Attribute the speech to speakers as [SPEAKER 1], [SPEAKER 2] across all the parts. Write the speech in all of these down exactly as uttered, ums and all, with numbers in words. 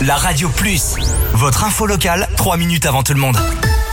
[SPEAKER 1] La Radio Plus, votre info locale, trois minutes avant tout le monde.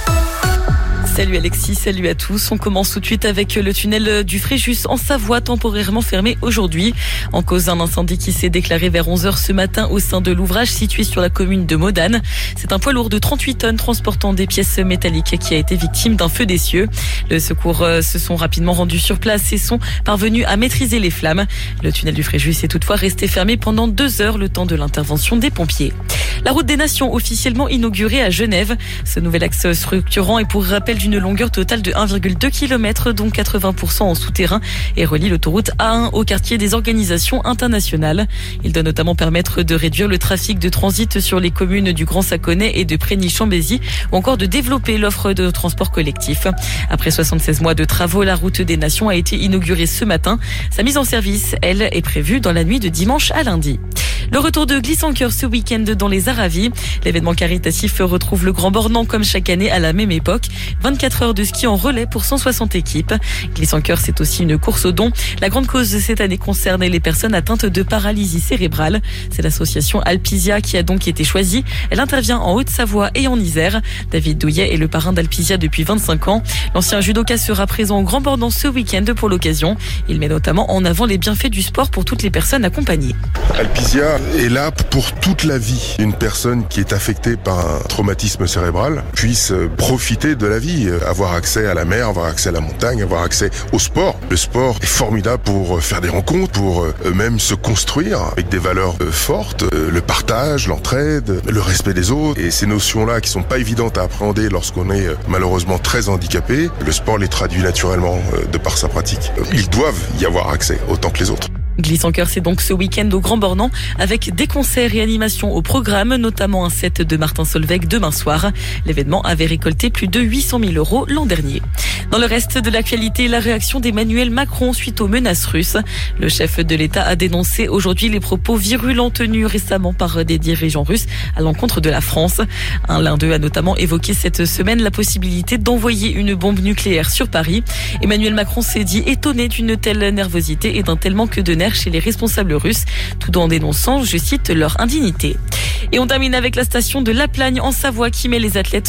[SPEAKER 2] Salut Alexis, salut à tous. On commence tout de suite avec le tunnel du Fréjus en Savoie, temporairement fermé aujourd'hui. En cause d'un incendie qui s'est déclaré vers onze heures ce matin au sein de l'ouvrage situé sur la commune de Modane. C'est un poids lourd de trente-huit tonnes transportant des pièces métalliques qui a été victime d'un feu des cieux. Les secours se sont rapidement rendus sur place et sont parvenus à maîtriser les flammes. Le tunnel du Fréjus est toutefois resté fermé pendant deux heures, le temps de l'intervention des pompiers. La route des Nations, officiellement inaugurée à Genève. Ce nouvel axe structurant est pour rappel d'une longueur totale de un virgule deux kilomètres, dont quatre-vingts pour cent en souterrain, et relie l'autoroute A un au quartier des organisations internationales. Il doit notamment permettre de réduire le trafic de transit sur les communes du Grand Saconnet et de Prégny-Chambésy, ou encore de développer l'offre de transport collectif. Après soixante-seize mois de travaux, la route des Nations a été inaugurée ce matin. Sa mise en service, elle, est prévue dans la nuit de dimanche à lundi. Le retour de Glisse en Cœur ce week-end dans les Aravis. L'événement caritatif retrouve le Grand Bornand comme chaque année à la même époque. vingt-quatre heures de ski en relais pour cent soixante équipes. Glisse en Cœur, c'est aussi une course aux dons. La grande cause de cette année concerne les personnes atteintes de paralysie cérébrale. C'est l'association Alpisia qui a donc été choisie. Elle intervient en Haute-Savoie et en Isère. David Douillet est le parrain d'Alpisia depuis vingt-cinq ans. L'ancien judoka sera présent au Grand Bornand ce week-end pour l'occasion. Il met notamment en avant les bienfaits du sport pour toutes les personnes accompagnées.
[SPEAKER 3] Alpisia est là pour toute la vie. Une personne qui est affectée par un traumatisme cérebral puisse profiter de la vie, avoir accès à la mer, avoir accès à la montagne, avoir accès au sport. Le sport est formidable pour faire des rencontres, pour eux-mêmes se construire avec des valeurs fortes, le partage, l'entraide, le respect des autres. Et ces notions-là qui sont pas évidentes à appréhender lorsqu'on est malheureusement très handicapé, le sport les traduit naturellement de par sa pratique. Ils doivent y avoir accès autant que les autres.
[SPEAKER 2] Glisse en Cœur, c'est donc ce week-end au Grand Bornand avec des concerts et animations au programme, notamment un set de Martin Solveig demain soir. L'événement avait récolté plus de huit cent mille euros l'an dernier. Dans le reste de l'actualité, la réaction d'Emmanuel Macron suite aux menaces russes. Le chef de l'État a dénoncé aujourd'hui les propos virulents tenus récemment par des dirigeants russes à l'encontre de la France. L'un d'eux a notamment évoqué cette semaine la possibilité d'envoyer une bombe nucléaire sur Paris. Emmanuel Macron s'est dit étonné d'une telle nervosité et d'un tel manque de nerfs chez les responsables russes, tout en dénonçant, je cite, leur indignité. Et on termine avec la station de La Plagne en Savoie qui met les athlètes